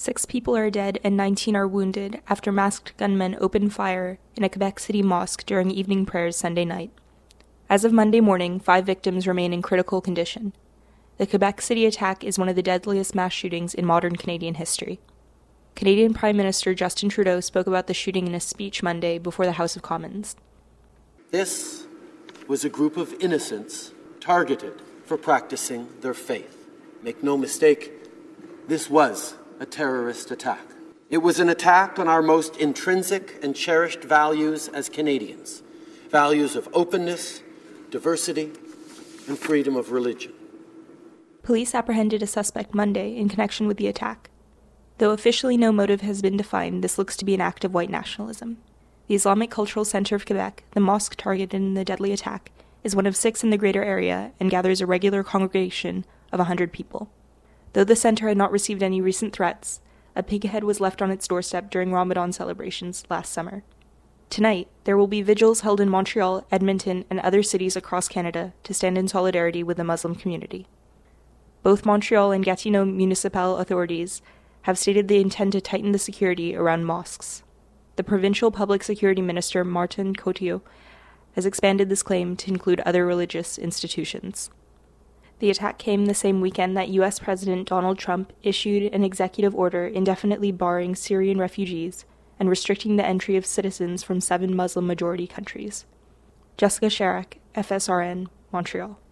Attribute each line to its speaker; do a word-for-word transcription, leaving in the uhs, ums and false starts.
Speaker 1: Six people are dead and nineteen are wounded after masked gunmen opened fire in a Quebec City mosque during evening prayers Sunday night. As of Monday morning, five victims remain in critical condition. The Quebec City attack is one of the deadliest mass shootings in modern Canadian history. Canadian Prime Minister Justin Trudeau spoke about the shooting in a speech Monday before the House of Commons.
Speaker 2: This was a group of innocents targeted for practicing their faith. Make no mistake, this was a terrorist attack. It was an attack on our most intrinsic and cherished values as Canadians, values of openness, diversity, and freedom of religion.
Speaker 1: Police apprehended a suspect Monday in connection with the attack. Though officially no motive has been defined, this looks to be an act of white nationalism. The Islamic Cultural Centre of Quebec, the mosque targeted in the deadly attack, is one of six in the greater area and gathers a regular congregation of one hundred people. Though the centre had not received any recent threats, a pig head was left on its doorstep during Ramadan celebrations last summer. Tonight, there will be vigils held in Montreal, Edmonton, and other cities across Canada to stand in solidarity with the Muslim community. Both Montreal and Gatineau municipal authorities have stated they intend to tighten the security around mosques. The provincial public security minister, Martin Coteau, has expanded this claim to include other religious institutions. The attack came the same weekend that U S President Donald Trump issued an executive order indefinitely barring Syrian refugees and restricting the entry of citizens from seven Muslim-majority countries. Jessica Sharrock, F S R N, Montreal.